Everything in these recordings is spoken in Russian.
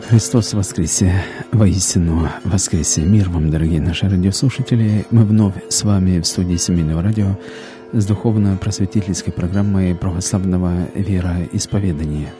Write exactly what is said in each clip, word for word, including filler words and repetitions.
Христос воскресе! Воистину воскресе! Мир вам, дорогие наши радиослушатели! Мы вновь с вами в студии Семейного радио с духовно-просветительской программой православного вероисповедания.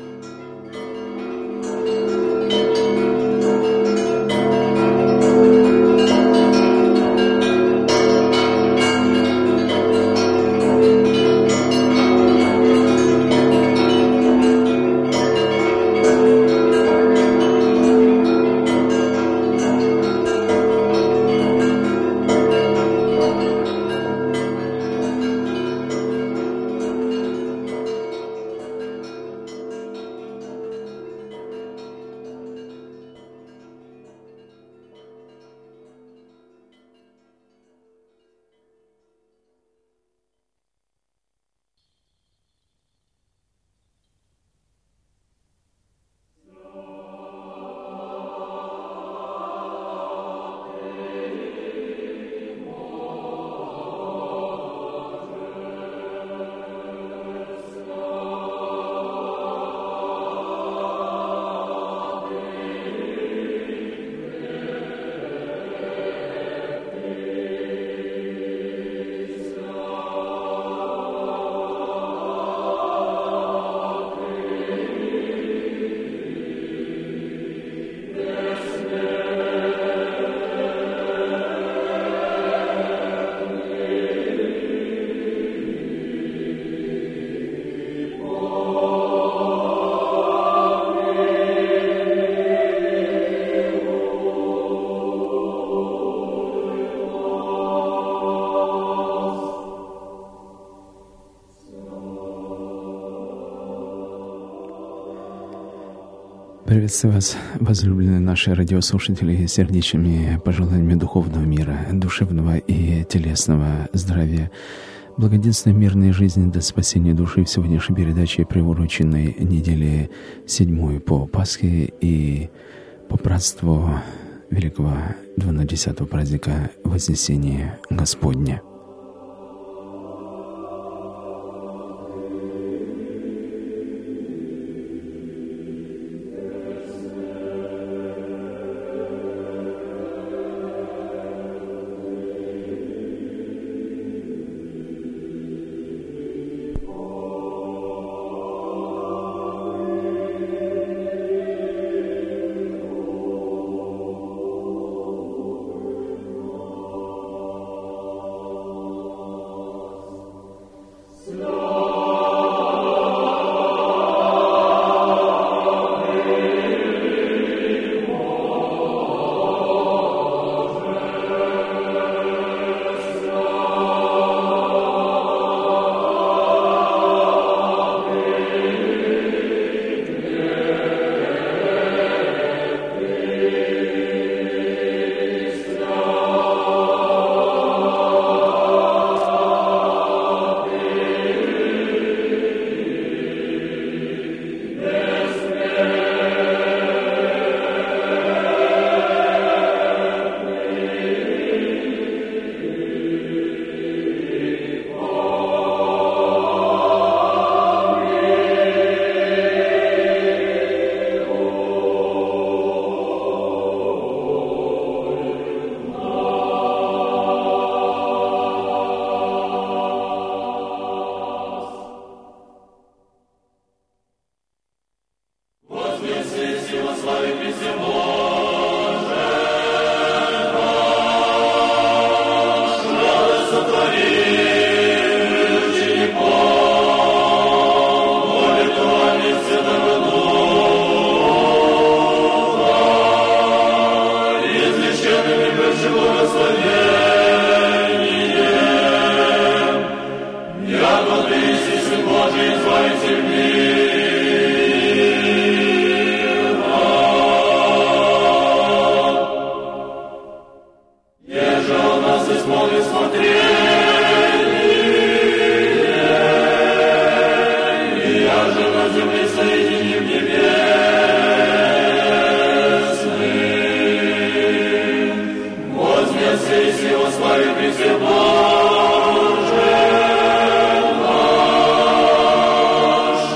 Приветствую вас, возлюбленные наши радиослушатели, сердечными пожеланиями духовного мира, душевного и телесного здравия, благоденственной мирной жизни до спасения души в сегодняшней передаче, приуроченной неделе седьмой по Пасхе и по празднеству великого двунадесятого праздника Вознесения Господня. Боже наш,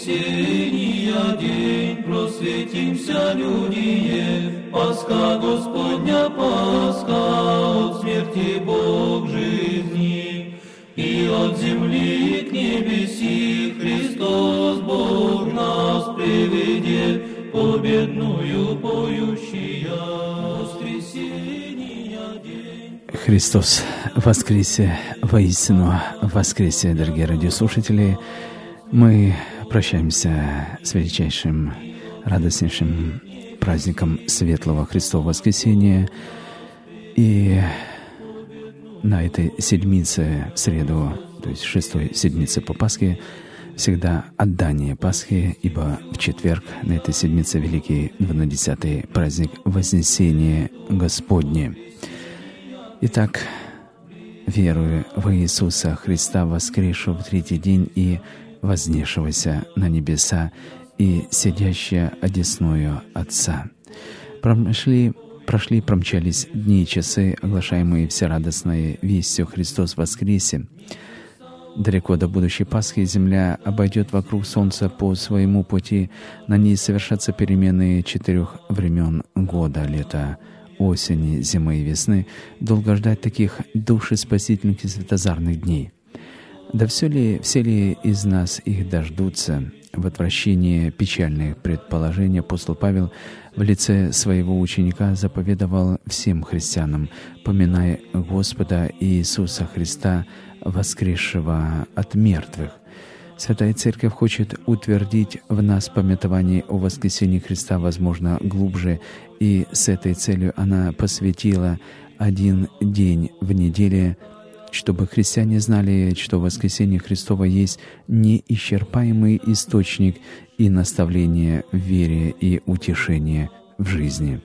воскресения день, просветимся, людие, Пасха Господня, Пасха, от смерти Бог жизни, и от земли к небеси Христос Бог нас приведет, победную поющая воскресения день. Христос воскресе, воистину воскресе, дорогие радиослушатели. Мы прощаемся с величайшим, радостнейшим праздником Светлого Христового Воскресения. И на этой седмице, в среду, то есть шестой седмице по Пасхе, всегда отдание Пасхи, ибо в четверг на этой седмице великий двунадесятый праздник Вознесения Господне. Итак, верую во Иисуса Христа, воскресшего в третий день и вознесшегося на небеса и сидящего одесную Отца. Прошли, прошли, промчались дни и часы, оглашаемые всерадостной вестью «Христос воскресе». Далеко до будущей Пасхи земля обойдет вокруг Солнца по своему пути. На ней совершатся перемены четырех времен года: лета, осени, зимы и весны. Долго ждать таких душеспасительных и светозарных дней. Да все ли, все ли из нас их дождутся? В отвращении печальных предположений апостол Павел в лице своего ученика заповедовал всем христианам: «Поминай Господа Иисуса Христа, воскресшего от мертвых». Святая Церковь хочет утвердить в нас памятование о воскресении Христа, возможно, глубже, и с этой целью она посвятила один день в неделе, чтобы христиане знали, что воскресение Христово есть неисчерпаемый источник и наставление в вере и утешение в жизни.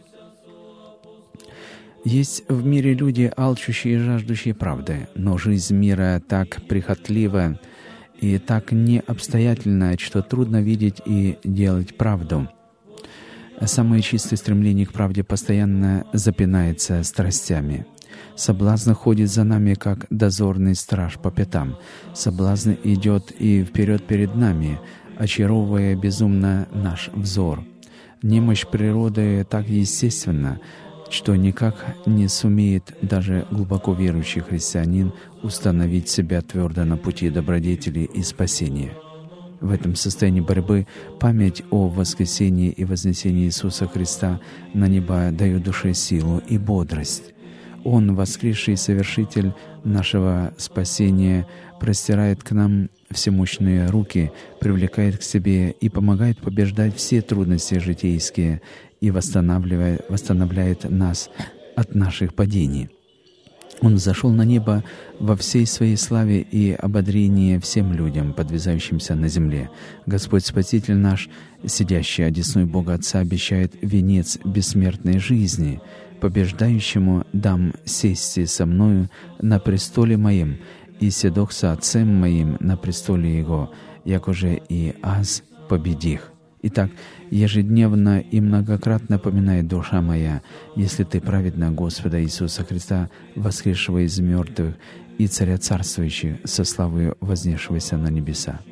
Есть в мире люди, алчущие и жаждущие правды, но жизнь мира так прихотлива и так необстоятельна, что трудно видеть и делать правду. Самое чистое стремление к правде постоянно запинается страстями. Соблазн ходит за нами, как дозорный страж по пятам. Соблазн идет и вперед перед нами, очаровывая безумно наш взор. Немощь природы так естественна, что никак не сумеет даже глубоко верующий христианин установить себя твердо на пути добродетели и спасения. В этом состоянии борьбы память о воскресении и вознесении Иисуса Христа на небо дает душе силу и бодрость. Он, воскресший совершитель нашего спасения, простирает к нам всемощные руки, привлекает к себе и помогает побеждать все трудности житейские и восстанавливает, восстанавливает нас от наших падений. Он взошел на небо во всей своей славе и ободрении всем людям, подвязающимся на земле. Господь Спаситель наш, сидящий одесную Бога Отца, обещает венец бессмертной жизни. Побеждающему дам сесть со мною на престоле моим, и седох со Отцем моим на престоле Его, якоже и аз победих. Итак, ежедневно и многократно поминает душа моя, если ты праведна Господа Иисуса Христа, воскресшего из мертвых и Царя Царствующих, со славою вознесшегося на небеса.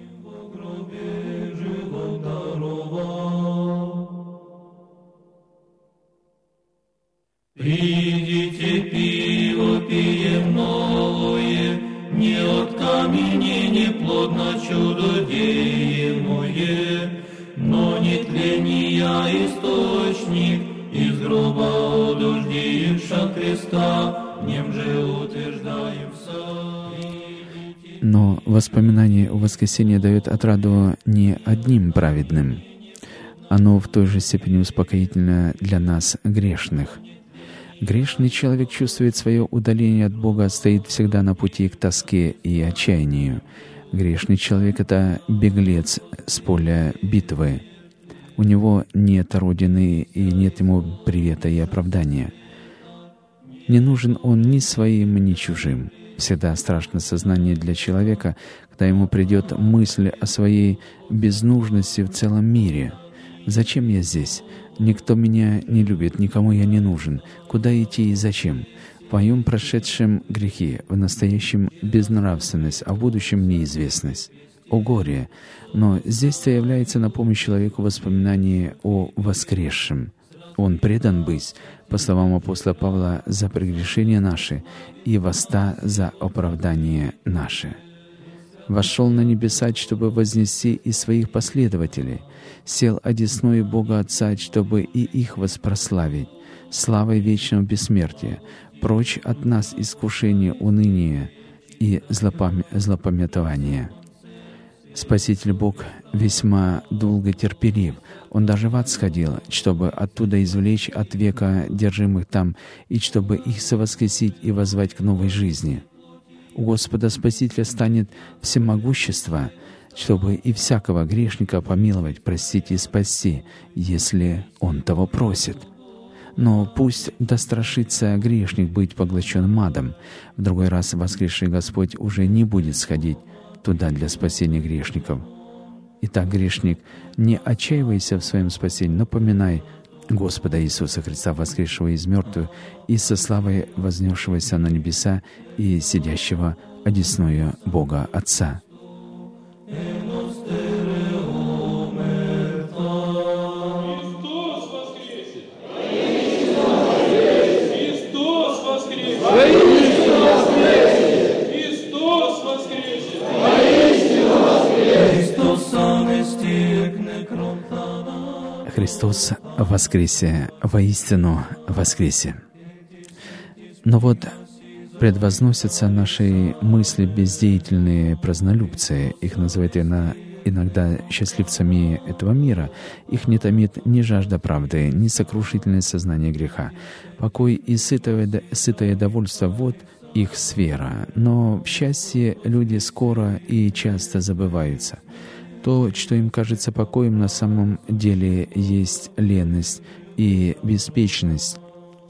Придите, пиво пием новое, не от камени, не плодно чудо деемое, но не тления источник, из гроба удождивша Христа, в нем же утверждаемся. Но воспоминание о воскресении дает отраду не одним праведным. Оно в той же степени успокоительно для нас, грешных. Грешный человек чувствует свое удаление от Бога, стоит всегда на пути к тоске и отчаянию. Грешный человек — это беглец с поля битвы. У него нет родины и нет ему привета и оправдания. Не нужен он ни своим, ни чужим. Всегда страшно сознание для человека, когда ему придет мысль о своей безнужности в целом мире. «Зачем я здесь? Никто меня не любит, никому я не нужен. Куда идти и зачем? В моем прошедшем грехи, в настоящем безнравственность, а в будущем неизвестность. о горе, но здесь-то является на помощь человеку воспоминание о воскресшем. Он предан быть, по словам апостола Павла, за прегрешения наши и воста за оправдание наше. Вошел на небеса, чтобы вознести и своих последователей, сел одесную Бога Отца, чтобы и их воспрославить, славой вечного бессмертия, прочь от нас искушение, уныние и злопам... злопамятование. Спаситель Бог весьма долго терпелив. Он даже в ад сходил, чтобы оттуда извлечь от века держимых там, и чтобы их совоскресить и воззвать к новой жизни. У Господа Спасителя станет всемогущество, чтобы и всякого грешника помиловать, простить и спасти, если он того просит. Но пусть дострашится грешник быть поглощен адом. В другой раз воскресший Господь уже не будет сходить туда для спасения грешников. Итак, грешник, не отчаивайся в своем спасении, но поминай Господа Иисуса Христа, воскресшего из мертвых и со славой вознесшегося на небеса и сидящего одесную Бога Отца. Христос воскресе, воистину воскресе. Но вот предвозносятся наши мысли бездеятельные празднолюбцы, их называют иногда счастливцами этого мира. Их не томит ни жажда правды, ни сокрушительное сознание греха. Покой и сытое, сытое довольство — вот их сфера. Но в счастье люди скоро и часто забываются. То, что им кажется покоем, на самом деле есть леность и беспечность.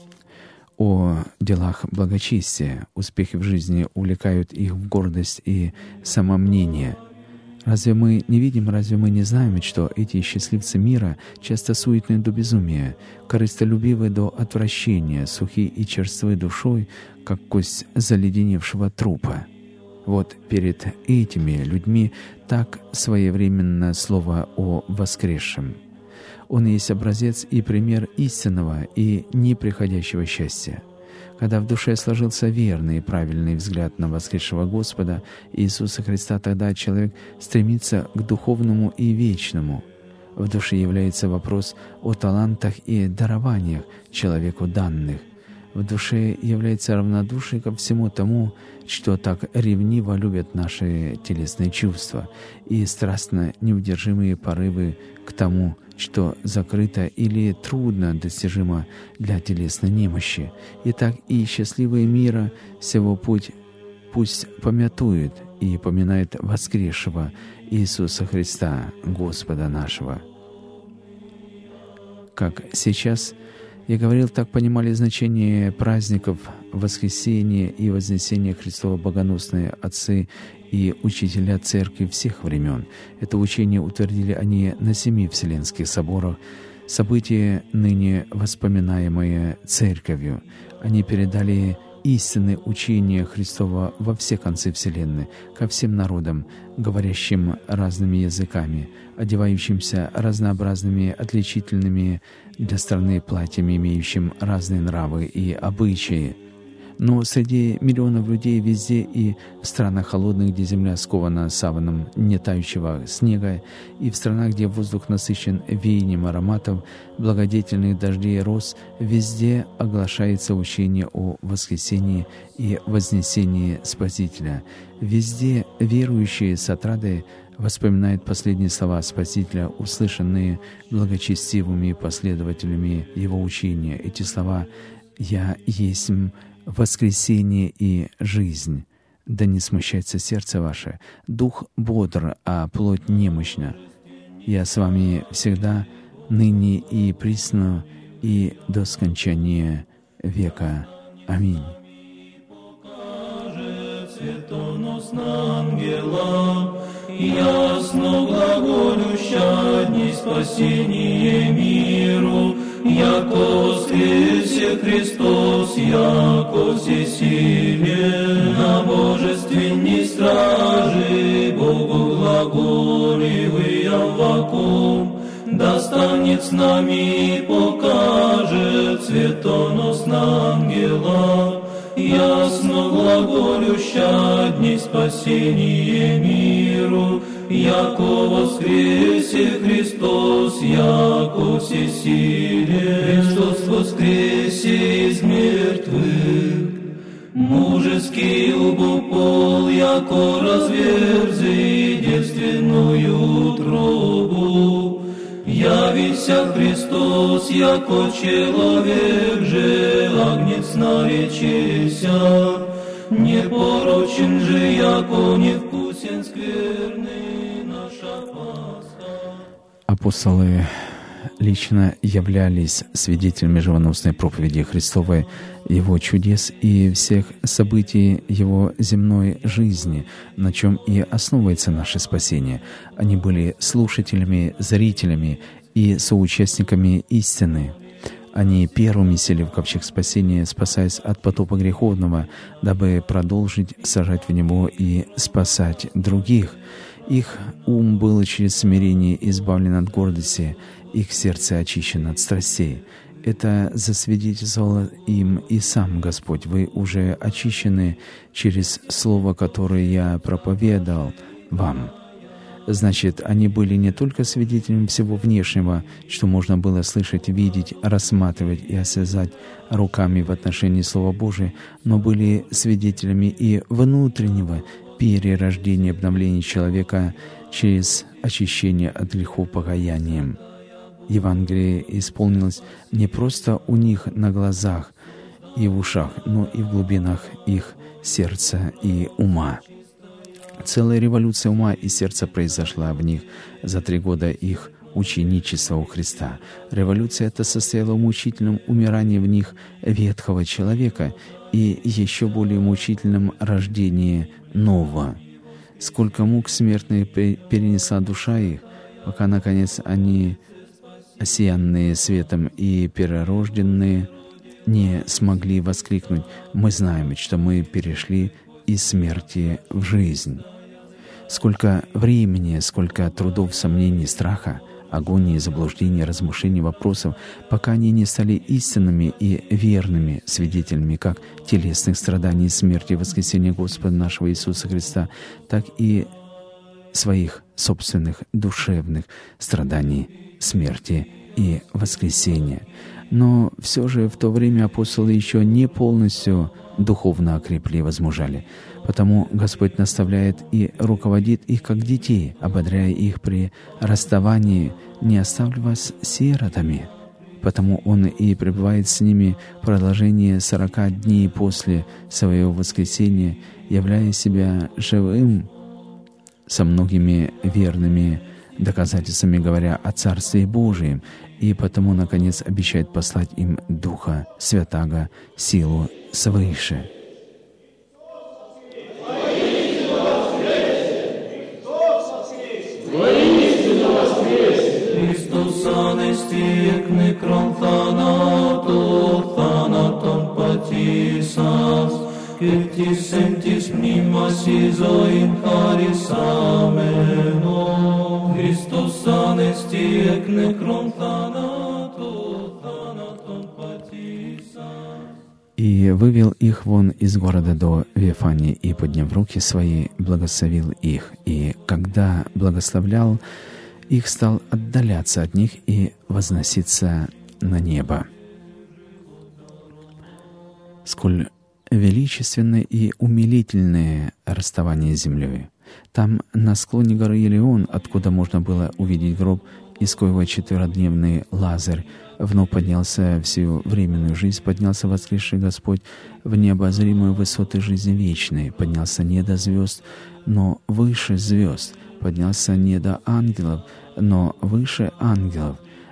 О делах благочестия, успехи в жизни увлекают их в гордость и самомнение. Разве мы не видим, разве мы не знаем, что эти счастливцы мира часто суетны до безумия, корыстолюбивы до отвращения, сухи и черствы душой, как кость заледеневшего трупа? Вот перед этими людьми так своевременно слово о воскресшем. Он есть образец и пример истинного и неприходящего счастья. Когда в душе сложился верный и правильный взгляд на воскресшего Господа Иисуса Христа, тогда человек стремится к духовному и вечному. В душе является вопрос о талантах и дарованиях человеку данных. В душе является равнодушие ко всему тому, что так ревниво любят наши телесные чувства, и страстно неудержимые порывы к тому, что закрыто или трудно достижимо для телесной немощи. Итак, и счастливые мира сего путь пусть помятуют и поминают воскресшего Иисуса Христа, Господа нашего. Как сейчас я говорил, так понимали значение праздников воскресения и вознесения Христова богоносные отцы и учителя Церкви всех времен. Это учение утвердили они на семи Вселенских соборах, события, ныне воспоминаемые Церковью. Они передали истинные учения Христова во все концы Вселенной, ко всем народам, говорящим разными языками, одевающимся разнообразными отличительными для страны платьями, имеющим разные нравы и обычаи. Но среди миллионов людей везде и в странах холодных, где земля скована саваном нетающего снега, и в странах, где воздух насыщен веянием ароматов, благодетельных дождей и роз, везде оглашается учение о воскресении и вознесении Спасителя. Везде верующие с отрадой воспоминают последние слова Спасителя, услышанные благочестивыми последователями Его учения. Эти слова «Я есть воскресение и жизнь». Да не смущается сердце ваше, дух бодр, а плоть немощна. Я с вами всегда, ныне и присно, и до скончания века. Аминь. Ясно глаголюща дни спасение миру, яко воскресе Христос, яко всесилие, на божественной страже Богу глаголивый Аввакум, достанет с нами и покажет светонос ангела, ясно глаголюща дней спасения миру, яко воскресе Христос, яко всесилие. Христос воскресе из мертвых, мужеский убопол, яко разверзи девственную утробу. Явися Христос, яко человек же, агнец наречеся, непорочен же, яко невкусен скверный наша Пасха. Апостолы лично являлись свидетелями живоносной проповеди Христовой, Его чудес и всех событий Его земной жизни, на чем и основывается наше спасение. Они были слушателями, зрителями и соучастниками истины. Они первыми сели в ковчег спасения, спасаясь от потопа греховного, дабы продолжить сажать в него и спасать других. Их ум был через смирение избавлен от гордости, их сердце очищено от страстей. Это засвидетельствовал им и сам Господь. Вы уже очищены через слово, которое я проповедал вам. Значит, они были не только свидетелями всего внешнего, что можно было слышать, видеть, рассматривать и осязать руками в отношении Слова Божия, но были свидетелями и внутреннего перерождения, обновления человека через очищение от грехов покаянием. Евангелие исполнилось не просто у них на глазах и в ушах, но и в глубинах их сердца и ума. Целая революция ума и сердца произошла в них за три года их ученичества у Христа. Революция эта состояла в мучительном умирании в них ветхого человека и еще более мучительном рождении нового. Сколько мук смертных перенесла душа их, пока, наконец, они, осиянные светом и перерожденные, не смогли воскликнуть: «Мы знаем, что мы перешли из смерти в жизнь». Сколько времени, сколько трудов, сомнений, страха, агонии, заблуждений, размышлений, вопросов, пока они не стали истинными и верными свидетелями как телесных страданий, смерти и воскресения Господа нашего Иисуса Христа, так и своих собственных душевных страданий, смерти и воскресения. Но все же в то время апостолы еще не полностью духовно окрепли и возмужали. Потому Господь наставляет и руководит их как детей, ободряя их при расставании: «Не оставлю вас сиротами». Потому Он и пребывает с ними в продолжении сорока дней после Своего воскресения, являя Себя живым со многими верными доказательствами, говоря о Царстве Божием, и потому, наконец, обещает послать им Духа Святаго, силу свыше. Христос анестикны крон θανάτου, θάνατον πατήσας, και της εν της μνήμας η ζωήν χαρισάμενο. Χριστός ανέστη εκ νεκρών θανάτου, θάνατον πατήσας. И вывел их вон из города до Вифании, и, подняв руки свои, благословил их. И когда благословлял их, стал отдаляться от них и возноситься на небо. Сколь величественное и умилительное расставание с землей. Там, на склоне горы Елеон, откуда можно было увидеть гроб, из коего четверодневный Лазарь вновь поднялся всю временную жизнь, поднялся воскресший Господь в необозримые высоты жизни вечной, поднялся не до звезд, но выше звезд, поднялся не до ангелов, но выше ангелов.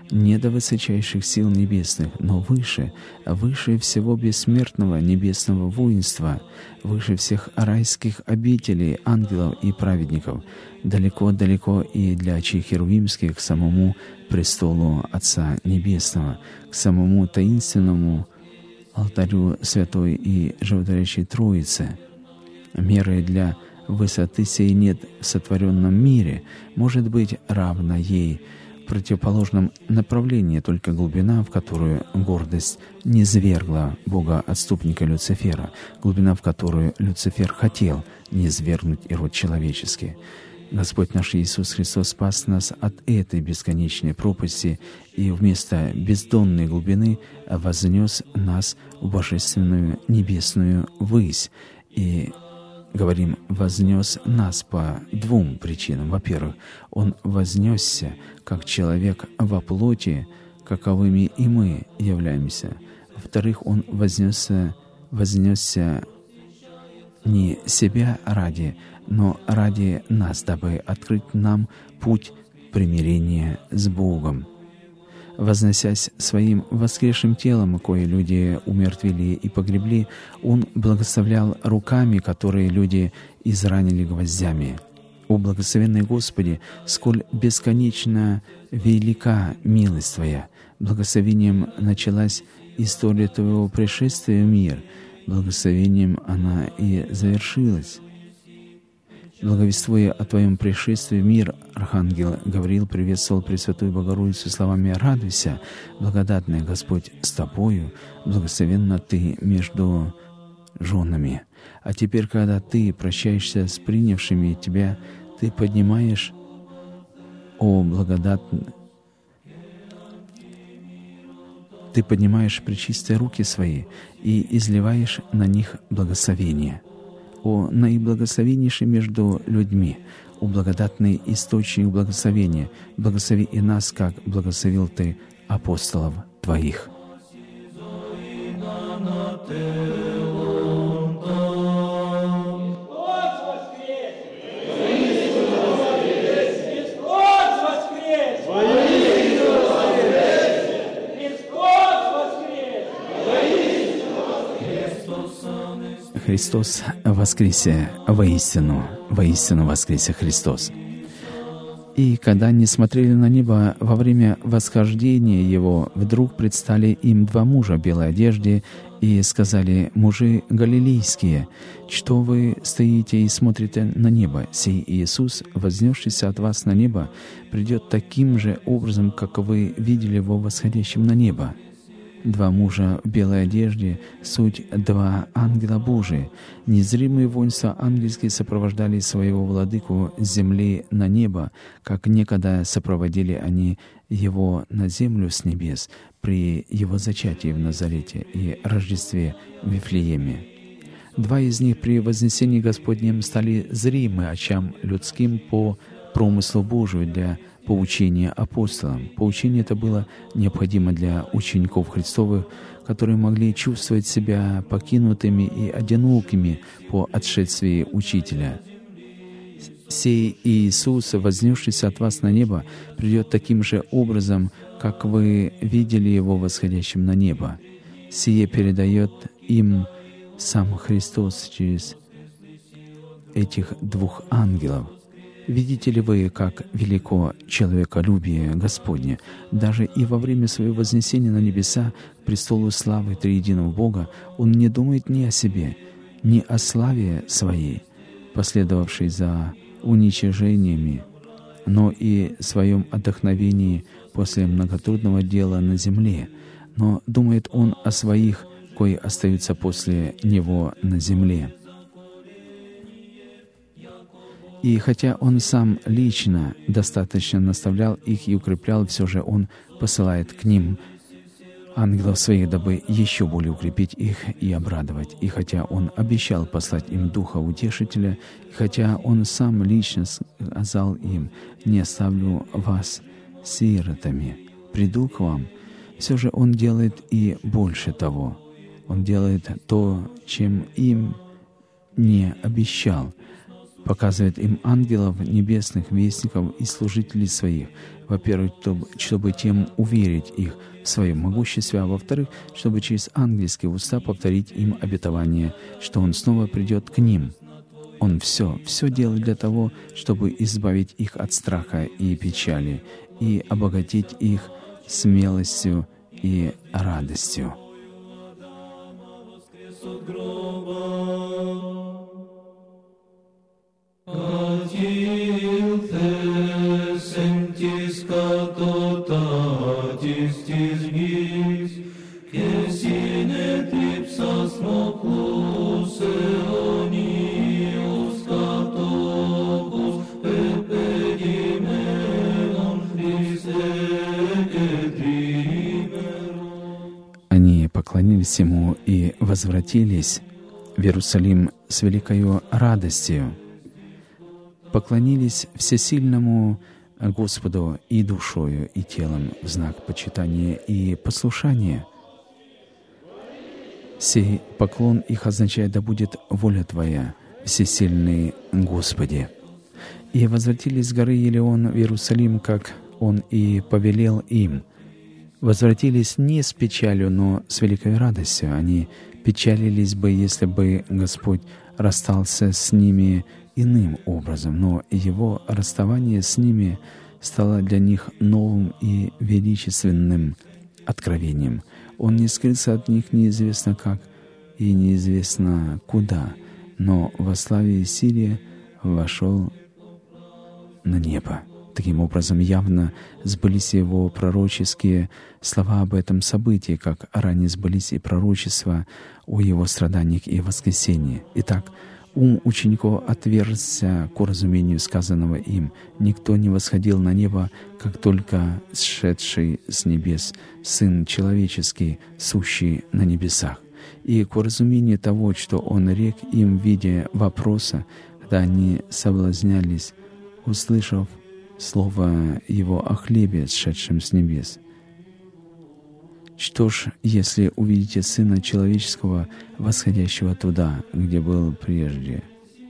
не до высочайших сил небесных, но выше, выше всего бессмертного небесного воинства, выше всех райских обителей, ангелов и праведников, далеко-далеко и для очей херувимских к самому престолу Отца Небесного, к самому таинственному алтарю Святой и Животворящей Троицы. Мерой для высоты сей нет в сотворенном мире, может быть равна ей. В противоположном направлении только глубина, в которую гордость низвергла Бога-отступника Люцифера, глубина, в которую Люцифер хотел низвергнуть и род человеческий. Господь наш Иисус Христос спас нас от этой бесконечной пропасти и вместо бездонной глубины вознес нас в божественную небесную высь. И говорим, вознес нас по двум причинам. Во-первых, Он вознесся как человек во плоти, каковыми и мы являемся. Во-вторых, Он вознесся, вознесся не себя ради, но ради нас, дабы открыть нам путь примирения с Богом. Возносясь своим воскресшим телом, кое люди умертвили и погребли, Он благословлял руками, которые люди изранили гвоздями. О благословенный Господи, сколь бесконечно велика милость Твоя! Благословением началась история Твоего пришествия в мир, благословением она и завершилась. Благовествуя о Твоем пришествии в мир, Архангел Гавриил приветствовал Пресвятую Богородицу словами «Радуйся, благодатная Господь с Тобою, благословенна Ты между женами». А теперь, когда Ты прощаешься с принявшими Тебя, Ты поднимаешь, о благодатный, Ты поднимаешь пречистые руки Свои и изливаешь на них благословение. О наиблагословеннейший между людьми, о благодатный источник благословения, благослови и нас, как благословил Ты апостолов Твоих. Христос воскресе, воистину, воистину воскресе Христос. И когда они смотрели на небо во время восхождения Его, вдруг предстали им два мужа в белой одежде и сказали: «Мужи галилейские, что вы стоите и смотрите на небо? Сей Иисус, вознесшийся от вас на небо, придет таким же образом, как вы видели Его восходящим на небо». Два мужа в белой одежде — суть два ангела Божии. Незримые воинства ангельские сопровождали своего владыку с земли на небо, как некогда сопроводили они его на землю с небес при его зачатии в Назарете и Рождестве в Вифлееме. Два из них при вознесении Господнем стали зримы очам людским по промыслу Божию для поучения апостолам. Поучение это было необходимо для учеников Христовых, которые могли чувствовать себя покинутыми и одинокими по отшествии Учителя. «Сей Иисус, вознесшийся от вас на небо, придет таким же образом, как вы видели Его восходящим на небо». Сие передает им сам Христос через этих двух ангелов. Видите ли вы, как велико человеколюбие Господне? Даже и во время своего вознесения на небеса к престолу славы триединого Бога Он не думает ни о себе, ни о славе Своей, последовавшей за уничижениями, но и в своем отдохновении после многотрудного дела на земле, но думает Он о своих, кои остаются после Него на земле. И хотя Он сам лично достаточно наставлял их и укреплял, все же Он посылает к ним ангелов Своих, дабы еще более укрепить их и обрадовать. И хотя Он обещал послать им Духа Утешителя, и хотя Он сам лично сказал им: «Не оставлю вас сиротами, приду к вам», все же Он делает и больше того. Он делает то, чем им не обещал. показывает им ангелов, небесных вестников и служителей своих. Во-первых, чтобы тем уверить их в своем могуществе, а во-вторых, чтобы через ангельские уста повторить им обетование, что Он снова придет к ним. Он все, все делает для того, чтобы избавить их от страха и печали и обогатить их смелостью и радостью. Они поклонились Ему и возвратились в Иерусалим с великою радостью. Поклонились всесильному Господу и душою, и телом в знак почитания и послушания. Сей поклон их означает: «Да будет воля Твоя, всесильный Господи». И возвратились с горы Елеон в Иерусалим, как Он и повелел им. Возвратились не с печалью, но с великой радостью. Они печалились бы, если бы Господь расстался с ними иным образом, но Его расставание с ними стало для них новым и величественным откровением. Он не скрылся от них неизвестно как и неизвестно куда, но во славе и силе вошел на небо. Таким образом, явно сбылись Его пророческие слова об этом событии, как ранее сбылись и пророчества о Его страданиях и воскресении. Итак, ум учеников отверзся к уразумению сказанного им. Никто не восходил на небо, как только сшедший с небес Сын Человеческий, сущий на небесах. И к уразумению того, что Он рек им в виде вопроса, когда они соблазнялись, услышав слово Его о хлебе, сшедшем с небес. Что ж, если увидите Сына Человеческого, восходящего туда, где был прежде?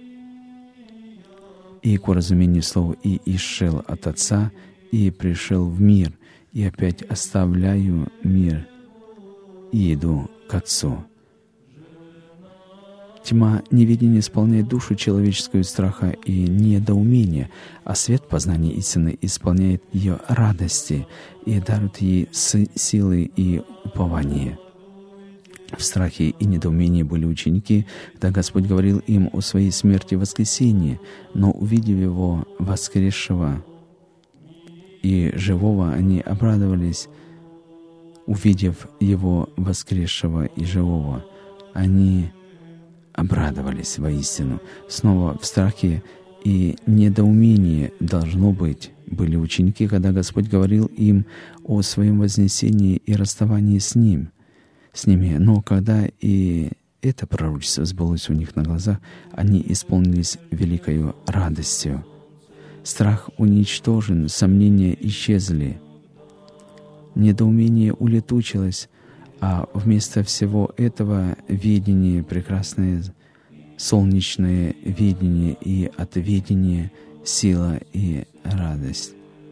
И к уразумению слов «и исшел от Отца, и пришел в мир, и опять оставляю мир, и иду к Отцу». Тьма неведения исполняет душу человеческую страха и недоумения, а свет познания истины исполняет ее радости и дарует ей силы и упование. В страхе и недоумении были ученики, когда Господь говорил им о Своей смерти и воскресении, но, увидев Его воскресшего и живого, они обрадовались, увидев Его воскресшего и живого. Они обрадовались воистину. Снова в страхе и недоумении, должно быть, были ученики, когда Господь говорил им о Своем вознесении и расставании с Ним, с ними. Но когда и это пророчество сбылось у них на глазах, они исполнились великою радостью. Страх уничтожен, сомнения исчезли, недоумение улетучилось, а вместо всего этого видение, прекрасное солнечное видение, и от видения сила и радость.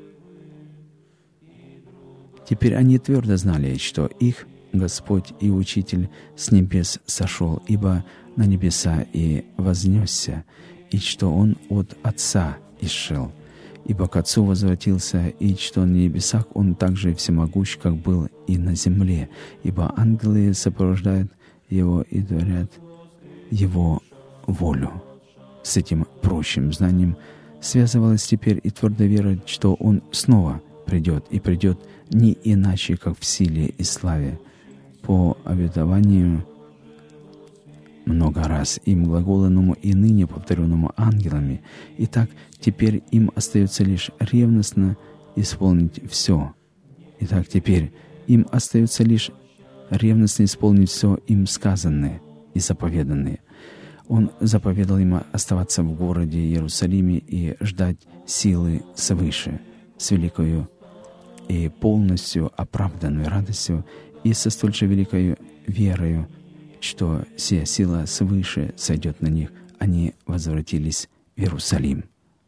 Теперь они твердо знали, что их Господь и Учитель с небес сошел, ибо на небеса и вознесся, и что Он от Отца исшел, ибо к Отцу возвратился, и что на небесах Он также всемогущ, как был и на земле, ибо ангелы сопровождают Его и творят Его волю. С этим прочим знанием связывалась теперь и твердая вера, что Он снова придет, и придет не иначе, как в силе и славе, по обетованию много раз им глаголанному и ныне повторенному ангелами. Итак, теперь им остается лишь ревностно исполнить все. Итак, теперь им остается лишь ревностно исполнить все им сказанное и заповеданное. Он заповедал им оставаться в городе Иерусалиме и ждать силы свыше, с великою и полностью оправданной радостью и со столь же великою верою, что сия сила свыше сойдет на них. Они возвратились в Иерусалим.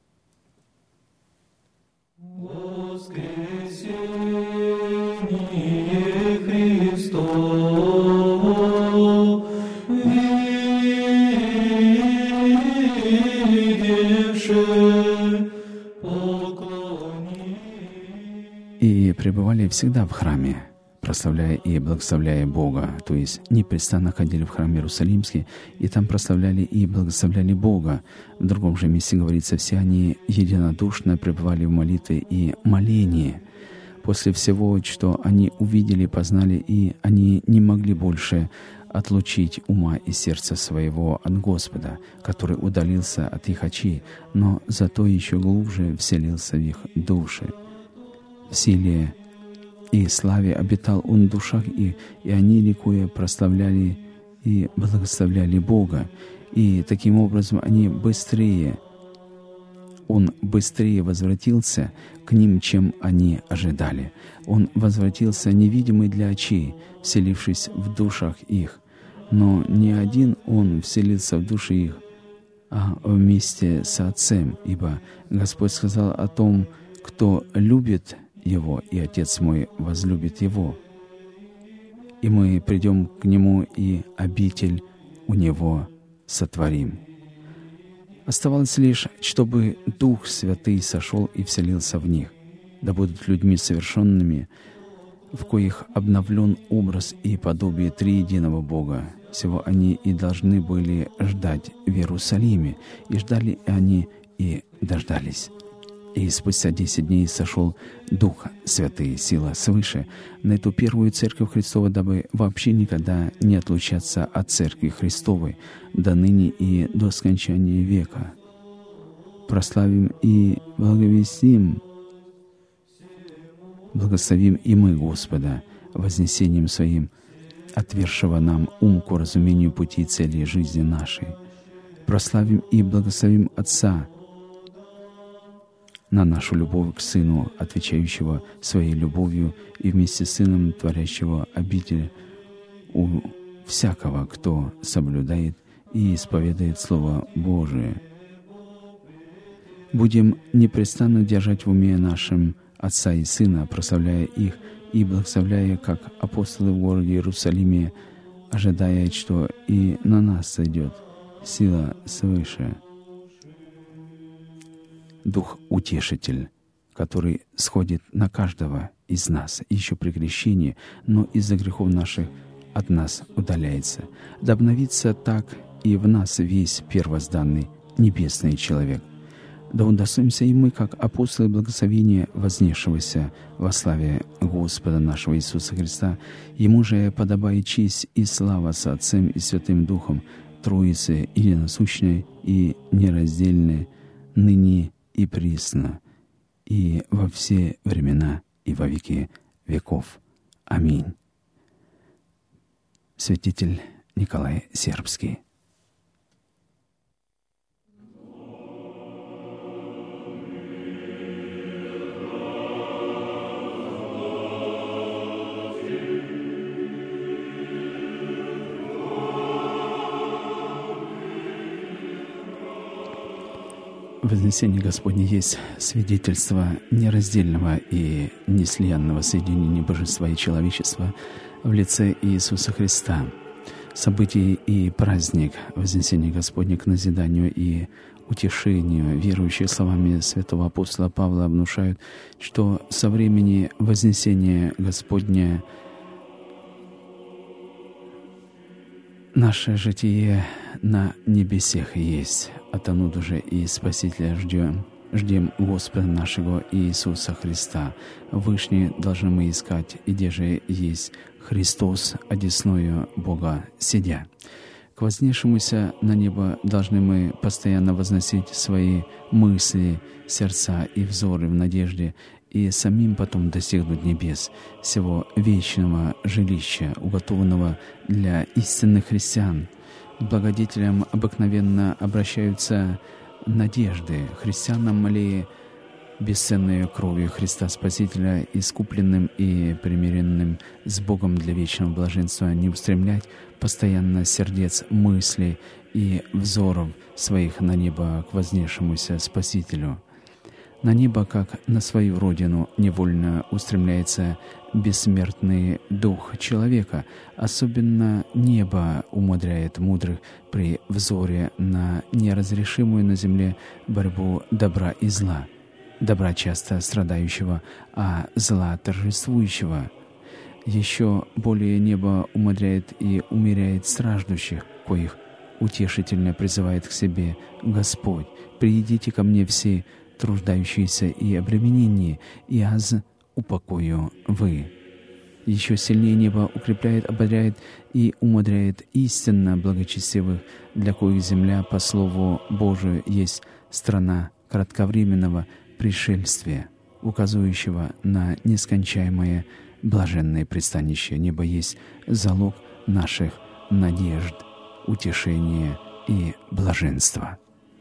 И пребывали всегда в храме, прославляя и благословляя Бога, то есть непрестанно ходили в храм Иерусалимский, и там прославляли и благословляли Бога. В другом же месте говорится, все они единодушно пребывали в молитве и молении. После всего, что они увидели, познали, и они не могли больше отлучить ума и сердца своего от Господа, который удалился от их очей, но зато еще глубже вселился в их души. В силе и славе обитал Он в душах их, и они, ликуя, прославляли и благословляли Бога. И таким образом они быстрее, Он быстрее возвратился к ним, чем они ожидали. Он возвратился невидимый для очей, вселившись в душах их. Но не один Он вселился в души их, а вместе с Отцем, ибо Господь сказал о том, кто любит Его, и Отец мой возлюбит Его. И мы придем к Нему, и обитель у Него сотворим. Оставалось лишь, чтобы Дух Святый сошел и вселился в них, да будут людьми совершенными, в коих обновлен образ и подобие триединого Бога. Всего они и должны были ждать в Иерусалиме, и ждали они, и дождались. И спустя десять дней сошел Дух Святый, сила свыше, на эту первую Церковь Христову, дабы вообще никогда не отлучаться от Церкви Христовой до ныне и до скончания века. Прославим и благовестим, благословим и мы Господа вознесением Своим, отвершего нам ум к разумению пути и цели жизни нашей. Прославим и благословим Отца на нашу любовь к Сыну, отвечающего Своей любовью, и вместе с Сыном, творящего обитель у всякого, кто соблюдает и исповедует Слово Божие. Будем непрестанно держать в уме нашим Отца и Сына, прославляя их и благословляя, как апостолы в городе Иерусалиме, ожидая, что и на нас сойдет сила свыше. Дух Утешитель, который сходит на каждого из нас еще при крещении, но из-за грехов наших от нас удаляется. Да обновится так и в нас весь первозданный небесный человек. Да удостоимся и мы, как апостолы благословения вознесшегося во славе Господа нашего Иисуса Христа. Ему же подобает честь и слава со Отцем и Святым Духом, Троицы единосущной и нераздельной, ныне и присно, и во все времена, и во веки веков. Аминь. Святитель Николай Сербский. Вознесение Господне есть свидетельство нераздельного и неслиянного соединения божества и человечества в лице Иисуса Христа. Событие и праздник Вознесения Господня к назиданию и утешению верующие словами святого апостола Павла внушают, что со времени Вознесения Господня наше житие на небесех есть, от оnud уже и Спасителя ждем, ждем Господа нашего Иисуса Христа. Вышне должны мы искать, и где же есть Христос, одесною Бога сидя. К вознесшемуся на небо должны мы постоянно возносить свои мысли, сердца и взоры в надежде, и самим потом достигнуть небес, всего вечного жилища, уготованного для истинных христиан. К благодетелям обыкновенно обращаются надежды, христианам ли бесценной кровью Христа Спасителя, искупленным и примиренным с Богом для вечного блаженства, не устремлять постоянно сердец, мысли и взоров своих на небо к вознесшемуся Спасителю. На небо, как на свою родину, невольно устремляется бессмертный дух человека. Особенно небо умудряет мудрых при взоре на неразрешимую на земле борьбу добра и зла, добра часто страдающего, а зла торжествующего. Еще более небо умудряет и умеряет страждущих, коих утешительно призывает к себе Господь: «Придите ко мне все труждающиеся и обремененные, и аз упокою вы». Еще сильнее небо укрепляет, ободряет и умудряет истинно благочестивых, для коих земля, по слову Божию, есть страна кратковременного пришельствия, указывающего на нескончаемое блаженное пристанище. Небо есть залог наших надежд, утешения и блаженства.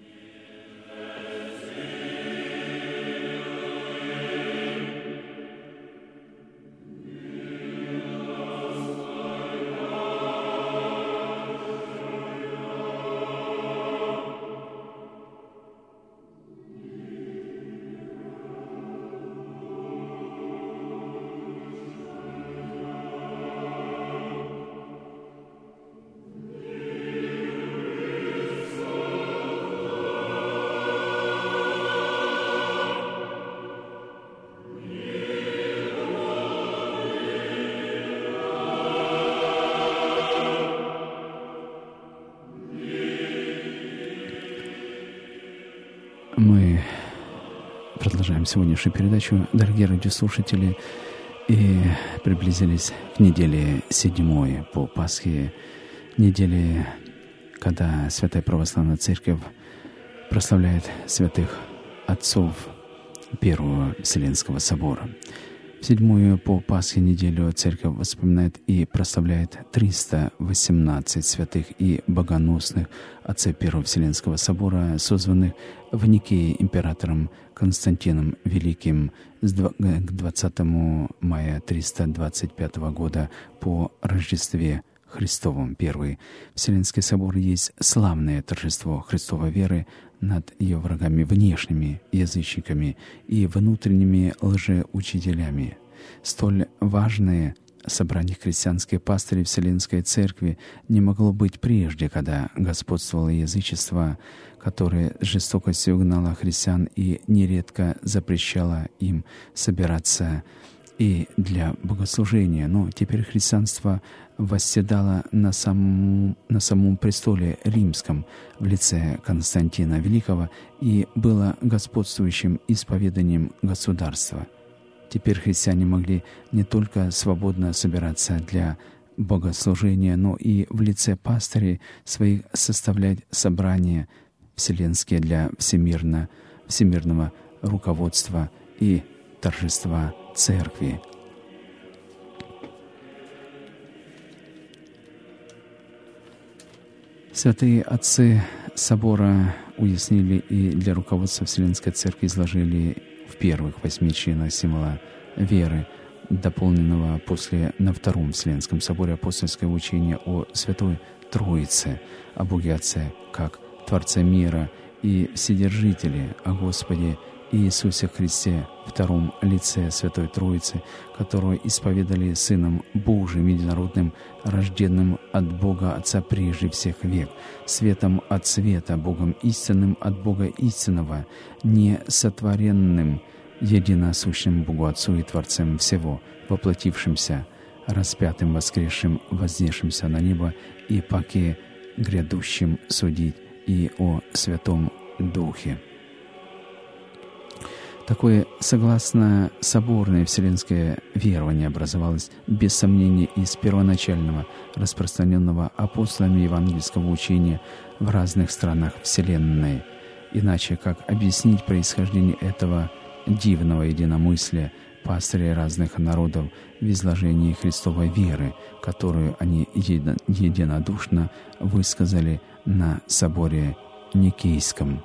Мы продолжаем сегодняшнюю передачу, дорогие радиослушатели, и приблизились к неделе седьмой по Пасхе, неделе, когда Святая Православная Церковь прославляет святых отцов Первого Вселенского Собора. В седьмую по Пасхе неделю Церковь вспоминает и прославляет триста восемнадцать святых и богоносных отцов Первого Вселенского Собора, созванных в Никее императором Константином Великим с двадцатого мая триста двадцать пятого года по Рождестве Христовом. Первый Вселенский Собор есть славное торжество Христовой веры над ее врагами внешними, язычниками и внутренними лжеучителями. Столь важное собрание христианской пастыри Вселенской Церкви не могло быть прежде, когда господствовало язычество, которое с жестокостью гнало христиан и нередко запрещало им собираться и для богослужения. Но теперь христианство восседало на самом, на самом престоле римском в лице Константина Великого и было господствующим исповеданием государства. Теперь христиане могли не только свободно собираться для богослужения, но и в лице пастырей своих составлять собрания вселенские для всемирно, всемирного руководства и торжества Церкви. Святые отцы собора уяснили и для руководства Вселенской Церкви изложили в первых восьми членах символа веры, дополненного после на Втором Вселенском Соборе апостольское учение о Святой Троице, о Боге Отце как Творце мира и Вседержителе, о Господе Иисусе Христе, втором лице Святой Троицы, которую исповедали Сыном Божиим единородным, рожденным от Бога Отца прежде всех век, светом от света, Богом истинным от Бога истинного, несотворенным, единосущным Богу Отцу и Творцем всего, воплотившимся, распятым, воскресшим, вознесшимся на небо и паки грядущим судить, и о Святом Духе. Такое, согласно соборное вселенское верование, образовалось без сомнения из первоначального распространенного апостолами евангельского учения в разных странах Вселенной. Иначе как объяснить происхождение этого дивного единомыслия пастырей разных народов в изложении Христовой веры, которую они еди- единодушно высказали на соборе Никейском.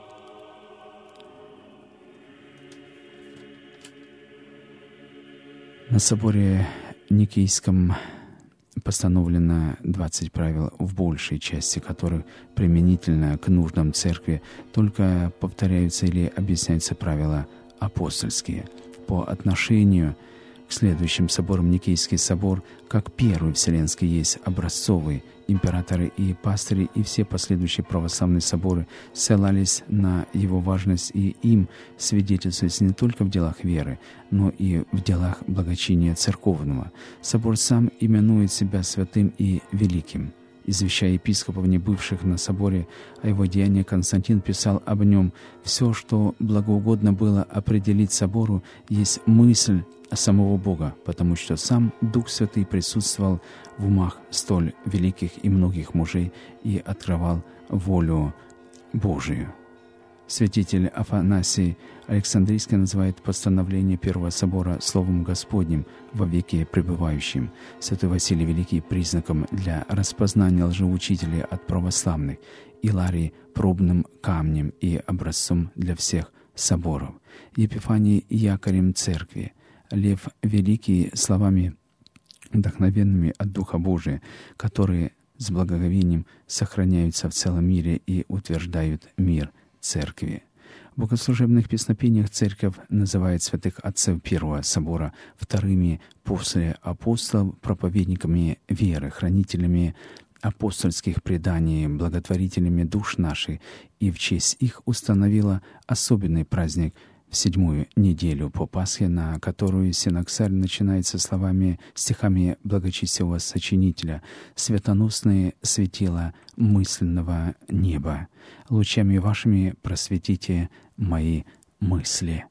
На соборе Никейском постановлено двадцать правил, в большей части которых применительно к нуждам церкви только повторяются или объясняются правила апостольские. По отношению к следующим соборам Никейский собор, как Первый Вселенский, есть образцовый. Императоры и пастыри и все последующие православные соборы ссылались на его важность и им свидетельствуется не только в делах веры, но и в делах благочиния церковного. Собор сам именует себя святым и великим. Извещая епископов, не бывших на соборе, о его деянии, Константин писал об нем: «Все, что благоугодно было определить собору, есть мысль самого Бога, потому что сам Дух Святый присутствовал в умах столь великих и многих мужей и открывал волю Божию». Святитель Афанасий Александрийский называет постановление Первого собора Словом Господним, во веки пребывающим. Святой Василий Великий признаком для распознания лжеучителей от православных, Иларий пробным камнем и образцом для всех соборов, Епифаний якорем церкви, Лев Великий словами вдохновенными от Духа Божия, которые с благоговением сохраняются в целом мире и утверждают мир церкви. В богослужебных песнопениях церковь называет святых отцов Первого собора вторыми после апостолов, проповедниками веры, хранителями апостольских преданий, благотворителями душ наших, и в честь их установила особенный праздник в седьмую неделю по Пасхе, на которую синоксарь начинается словами, стихами благочестивого сочинителя: «Светоносные светила мысленного неба, лучами вашими просветите мои мысли».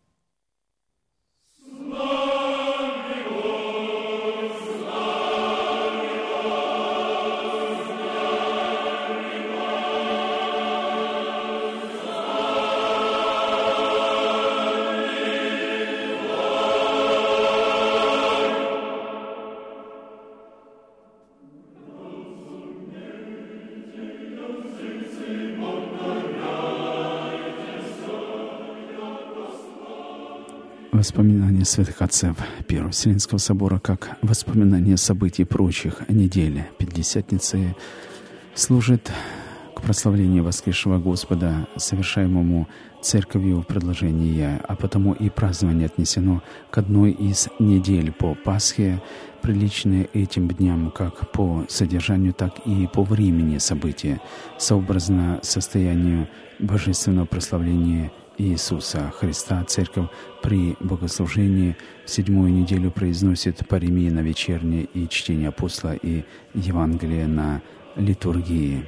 Воспоминания святых отцов Первого Вселенского собора как воспоминания событий прочих недель Пятидесятницы служит к прославлению воскресшего Господа, совершаемому Церковью в предложении, а потому и празднование отнесено к одной из недель по Пасхе, приличные этим дням как по содержанию, так и по времени события, сообразно состоянию божественного прославления Иисуса Христа. Церковь при богослужении в седьмую неделю произносит паремии на вечернее и чтение апостола и Евангелие на литургии.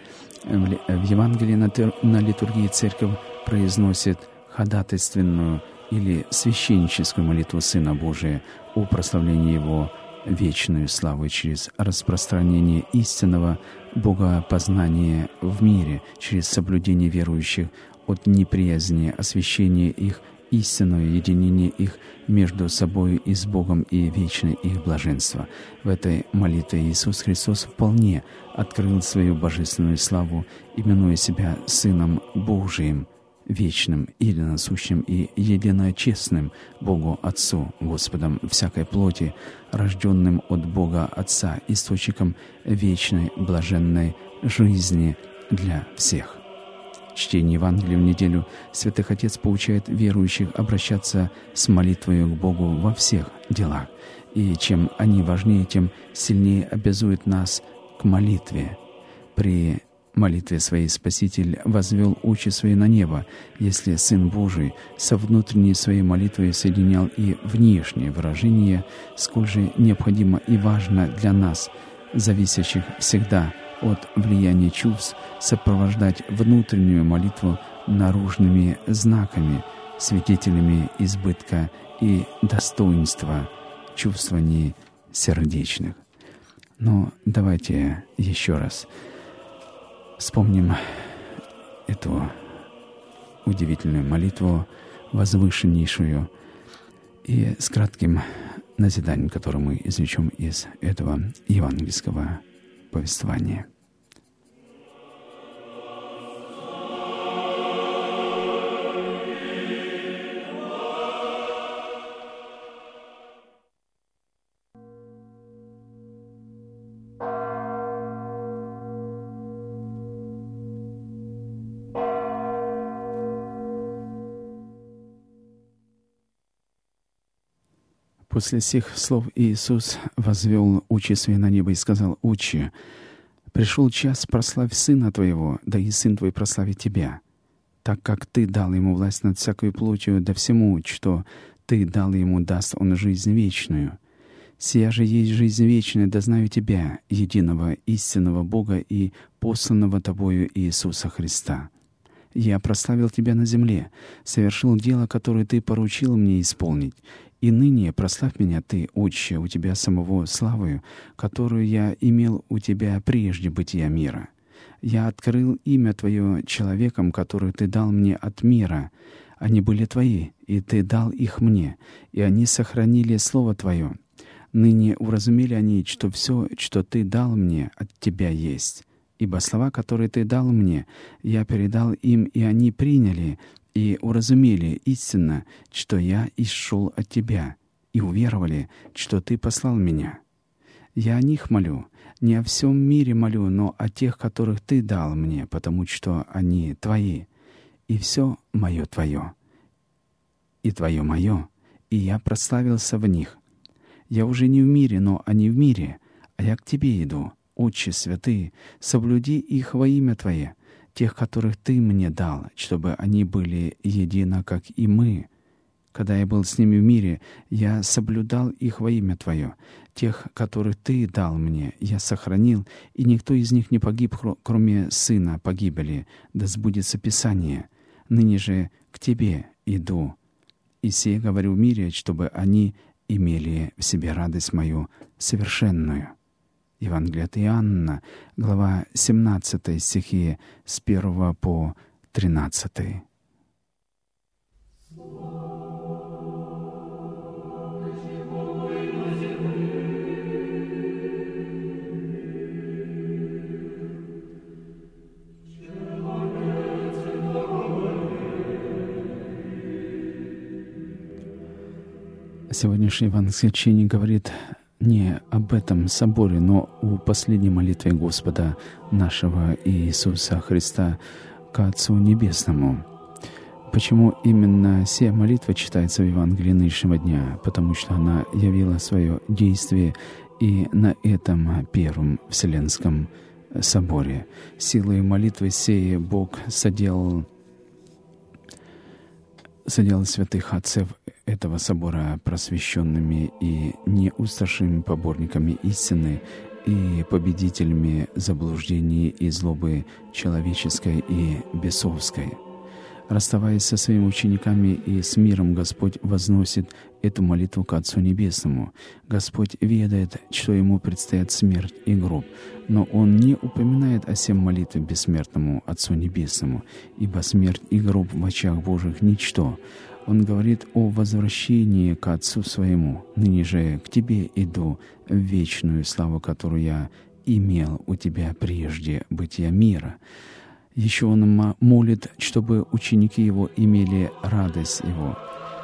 В Евангелии на, на литургии церковь произносит ходатайственную или священническую молитву Сына Божия о прославлении Его вечную славу через распространение истинного богопознания в мире, через соблюдение верующих от неприязни, освящение их, истинное единение их между собой и с Богом и вечное их блаженство. В этой молитве Иисус Христос вполне открыл свою божественную славу, именуя себя Сыном Божиим, вечным, единосущим и единочестным Богу Отцу, Господом всякой плоти, рожденным от Бога Отца, источником вечной блаженной жизни для всех. Чтение Евангелия в неделю Святых Отец поучает верующих обращаться с молитвой к Богу во всех делах. И чем они важнее, тем сильнее обязует нас к молитве. При молитве своей Спаситель возвел очи свои на небо, если Сын Божий со внутренней своей молитвой соединял и внешнее выражение, сколь же необходимо и важно для нас, зависящих всегда от влияния чувств, сопровождать внутреннюю молитву наружными знаками, свидетелями избытка и достоинства чувствований сердечных. Но давайте еще раз вспомним эту удивительную молитву, возвышеннейшую, и с кратким назиданием, которое мы извлечем из этого евангельского повествования. После сих слов Иисус возвел очи свои на небо и сказал: «Отче, пришел час, прославь Сына Твоего, да и Сын Твой прославит Тебя, так как Ты дал Ему власть над всякой плотью, да всему, что Ты дал Ему, даст Он жизнь вечную. Сия же есть жизнь вечная, да знаю Тебя, единого истинного Бога и посланного Тобою Иисуса Христа. Я прославил Тебя на земле, совершил дело, которое Ты поручил мне исполнить. И ныне прославь меня Ты, Отче, у Тебя самого славою, которую я имел у Тебя прежде бытия мира. Я открыл имя Твое человекам, которую Ты дал мне от мира. Они были Твои, и Ты дал их мне, и они сохранили Слово Твое. Ныне уразумели они, что все, что Ты дал мне, от Тебя есть. Ибо слова, которые Ты дал мне, я передал им, и они приняли, и уразумели истинно, что я исшел от Тебя, и уверовали, что Ты послал меня. Я о них молю, не о всем мире молю, но о тех, которых Ты дал мне, потому что они Твои, и все мое Твое, и Твое мое, и я прославился в них. Я уже не в мире, но они в мире, а я к Тебе иду, Отче святый, соблюди их во имя Твое, тех, которых Ты мне дал, чтобы они были едино, как и мы. Когда я был с ними в мире, я соблюдал их во имя Твое. Тех, которых Ты дал мне, я сохранил, и никто из них не погиб, кроме сына погибели, да сбудется Писание. Ныне же к Тебе иду, и сие говорю в мире, чтобы они имели в себе радость мою совершенную». Евангелие от Иоанна, глава семнадцатая, стихи с первого по тринадцатый. Сегодняшний евангельский чтение говорит не об этом соборе, но о последней молитве Господа нашего Иисуса Христа к Отцу Небесному. Почему именно сия молитва читается в Евангелии нынешнего дня? Потому что она явила свое действие и на этом первом Вселенском соборе. Силой молитвы сей Бог соделал соделал святых отцов этого собора просвещенными и неустрашимыми поборниками истины и победителями заблуждений и злобы человеческой и бесовской. Расставаясь со своими учениками и с миром, Господь возносит эту молитву к Отцу Небесному. Господь ведает, что Ему предстоит смерть и гроб, но Он не упоминает о сем молитве бессмертному Отцу Небесному, ибо смерть и гроб в очах Божьих — ничто. Он говорит о возвращении к Отцу Своему. «Ныне же к Тебе иду в вечную славу, которую я имел у Тебя прежде бытия мира». Еще Он молит, чтобы ученики Его имели радость Его.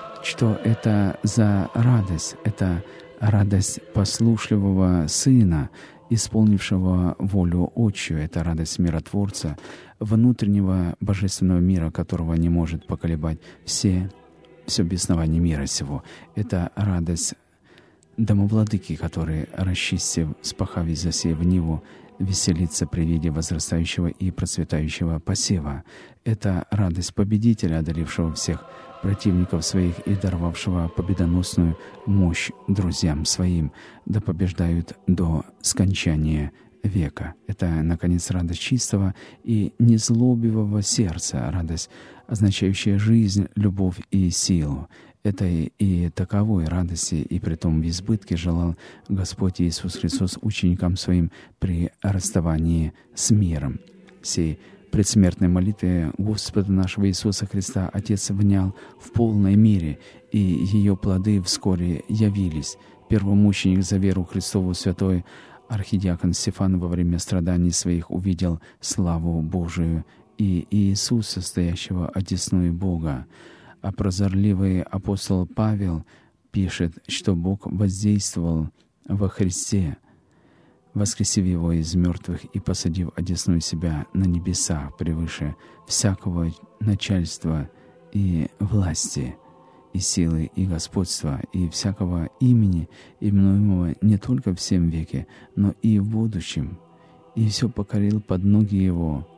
Что это за радость? Это радость послушливого Сына, исполнившего волю Отчую. Это радость миротворца, внутреннего божественного мира, которого не может поколебать все, все беснование мира сего. Это радость домовладыки, который, расчистив, спахав и засеяв ниву, веселиться при виде возрастающего и процветающего посева. Это радость победителя, одолившего всех противников своих и даровавшего победоносную мощь друзьям своим, да побеждают до скончания века. Это, наконец, радость чистого и незлобивого сердца, радость, означающая жизнь, любовь и силу. Этой и таковой радости, и притом в избытке, желал Господь Иисус Христос ученикам Своим при расставании с миром. Сей предсмертной молитве Господа нашего Иисуса Христа Отец внял в полной мере, и ее плоды вскоре явились. Первомученик за веру Христову святой архидиакон Стефан во время страданий своих увидел славу Божию и Иисуса, стоящего одесную Бога. А прозорливый апостол Павел пишет, что Бог воздействовал во Христе, воскресив Его из мертвых и посадив одесную себя на небесах превыше всякого начальства и власти, и силы, и господства, и всякого имени, именуемого не только в сем веке, но и в будущем, и все покорил под ноги Его».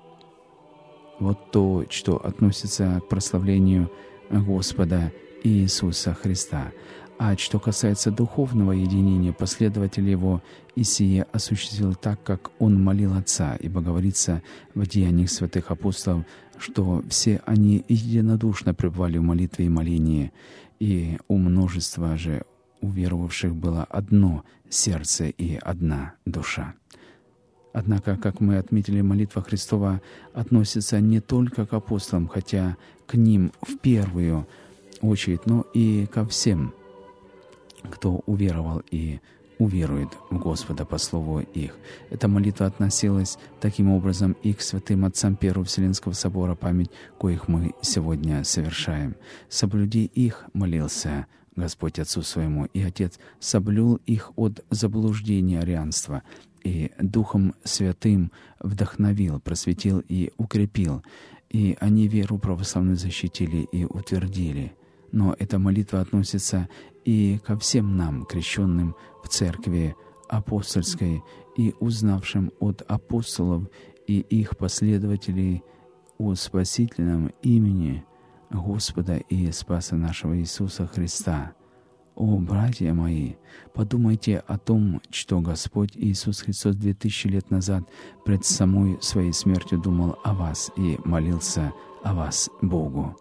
Вот то, что относится к прославлению Господа Иисуса Христа. А что касается духовного единения последователей Его, и сие осуществил так, как Он молил Отца, ибо говорится в Деяниях святых апостолов, что все они единодушно пребывали в молитве и молении, и у множества же уверовавших было одно сердце и одна душа. Однако, как мы отметили, молитва Христова относится не только к апостолам, хотя к ним в первую очередь, но и ко всем, кто уверовал и уверует в Господа по слову их. Эта молитва относилась таким образом и к святым отцам Первого Вселенского собора, память коих мы сегодня совершаем. «Соблюди их», — молился Господь Отцу Своему, и Отец соблюл их от заблуждения арианства, и Духом Святым вдохновил, просветил и укрепил, и они веру православную защитили и утвердили. Но эта молитва относится и ко всем нам, крещенным в Церкви Апостольской и узнавшим от апостолов и их последователей о спасительном имени Господа и Спаса нашего Иисуса Христа. О, братья мои, подумайте о том, что Господь Иисус Христос две тысячи лет назад пред самой Своей смертью думал о вас и молился о вас Богу.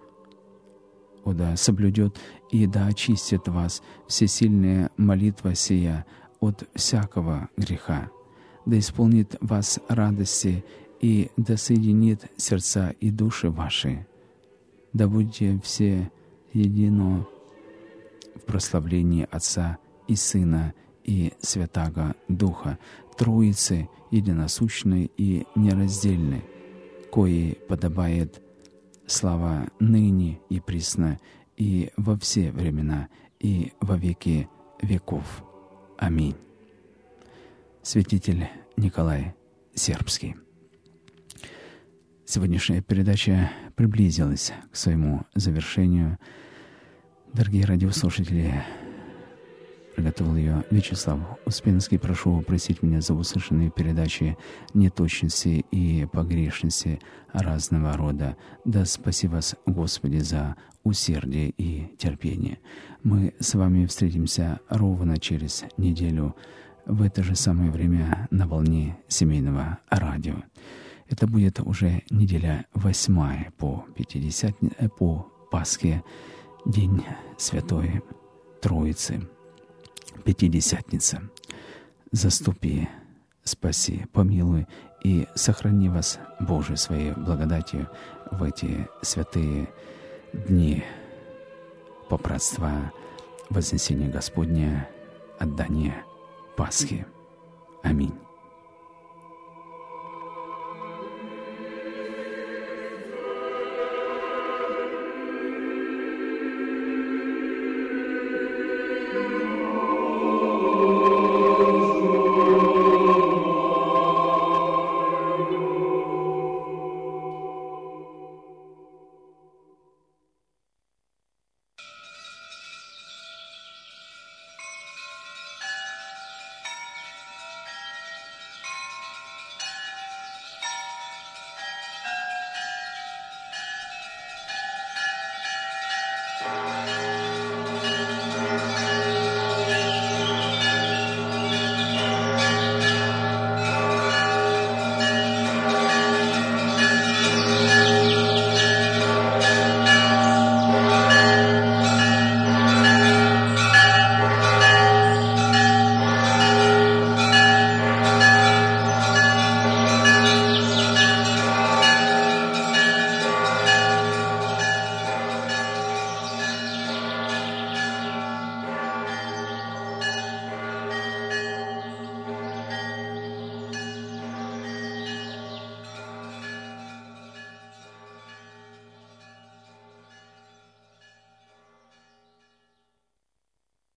О, да соблюдет и да очистит вас всесильная молитва сия от всякого греха, да исполнит вас радости и да соединит сердца и души ваши, да будете все едино в прославлении Отца и Сына и Святаго Духа, Троицы единосущной и нераздельной, коей подобает слава ныне и присно, и во все времена, и во веки веков. Аминь. Святитель Николай Сербский. Сегодняшняя передача приблизилась к своему завершению. Дорогие радиослушатели, приготовил ее Вячеслав Успенский. Прошу простить меня за услышанные передачи неточности и погрешности разного рода. Да спаси вас, Господи, за усердие и терпение. Мы с вами встретимся ровно через неделю в это же самое время на волне семейного радио. Это будет уже неделя восьмая по Пятидесятнице, по Пасхе, День Святой Троицы, Пятидесятница. Заступи, спаси, помилуй и сохрани вас, Боже, своей благодатью в эти святые дни попратства, Вознесения Господня, отдания Пасхи. Аминь.